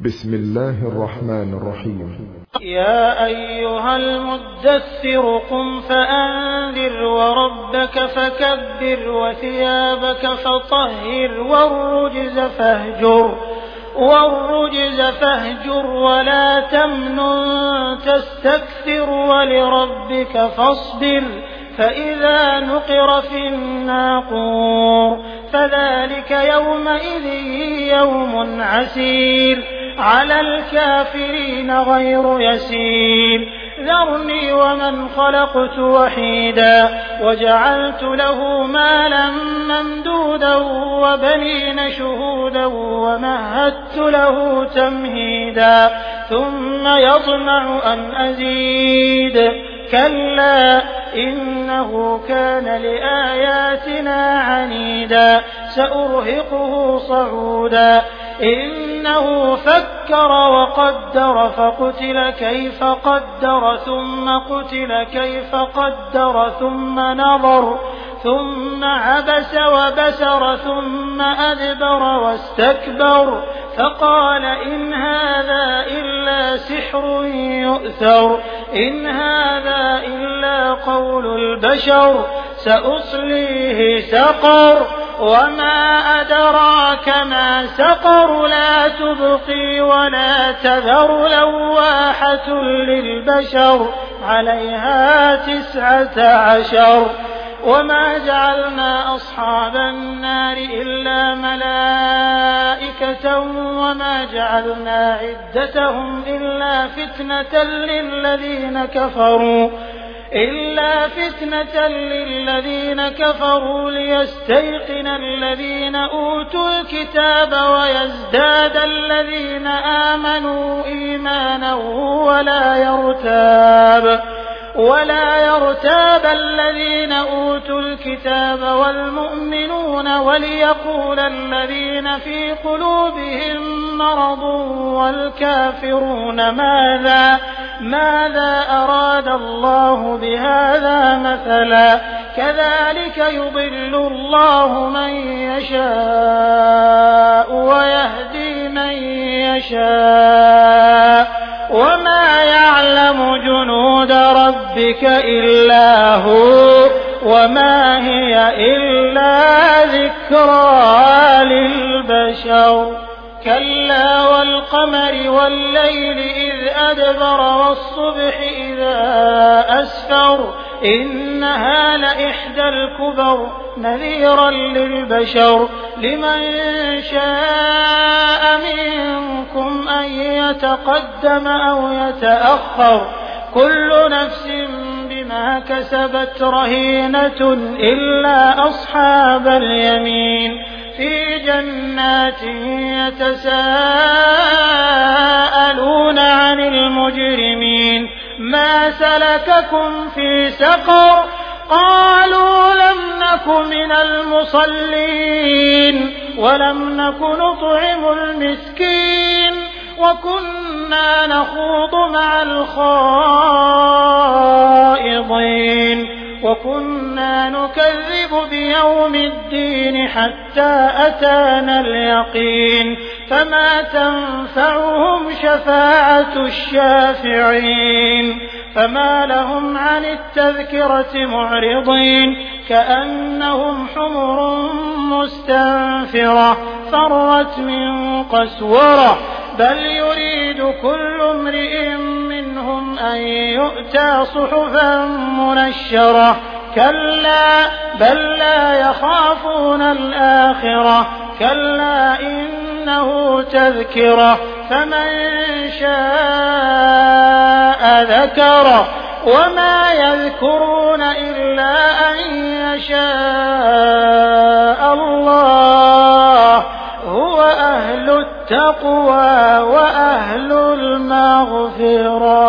بسم الله الرحمن الرحيم. يا أيها المدثر قم فأنذر وربك فكبر وثيابك فطهر والرجز فاهجر ولا تمنن تستكثر ولربك فاصبر فإذا نقر في الناقور فذلك يومئذ يوم عسير على الكافرين غير يسير ذرني ومن خلقت وحيدا وجعلت له مالا ممدودا وبنين شهودا ومهدت له تمهيدا ثم يطمع أن أزيد كلا إنه كان لآياتنا عنيدا سأرهقه صعودا إنه فكر وقدر فقتل كيف قدر ثم قتل كيف قدر ثم نظر ثم عبس وبسر ثم أدبر واستكبر فقال إن هذا إلا سحر يؤثر إن هذا إلا قول البشر سأصليه سقر وما أدراك ما سقر لا تبقي ولا تذر لواحة للبشر عليها 19 وما جعلنا أصحاب النار إلا ملائكة وما جعلنا عدتهم إلا فتنة للذين كفروا ليستيقن الذين أوتوا الكتاب ويزداد الذين آمنوا إيمانا ولا يرتاب الذين أوتوا الكتاب والمؤمنون وليقول الذين في قلوبهم مرض والكافرون ماذا أراد الله بهذا مثلا كذلك يضل الله من يشاء ويهدي من يشاء وما يعلم جنود ربك إلا هو وما هي إلا ذكرى للبشر كلا والقمر والليل إذ أدبر والصبح إذا أسفر إنها لإحدى الكبر نذيرا للبشر لمن شاء منكم أن يتقدم أو يتأخر كل نفس بما كسبت رهينة إلا أصحاب اليمين في جنات يتساءلون عن المجرمين ما سلككم في سقر قالوا لم نك من المصلين ولم نك نطعم المسكين وكنا نخوض مع الخائضين وكنا نكذب بيوم الدين حتى أتانا اليقين فما تنفعهم شفاعة الشافعين فما لهم عن التذكرة معرضين كأنهم حمر مستنفرة فرت من قسورة بل يريد كل امرئ منهم أن يؤتى صحفا منشرة كلا بل لا يخافون الآخرة كلا إنه تذكرة فمن شاء ذكره وما يذكرون إلا أن يشاء الله هو أهل التقوى وأهل المغفرة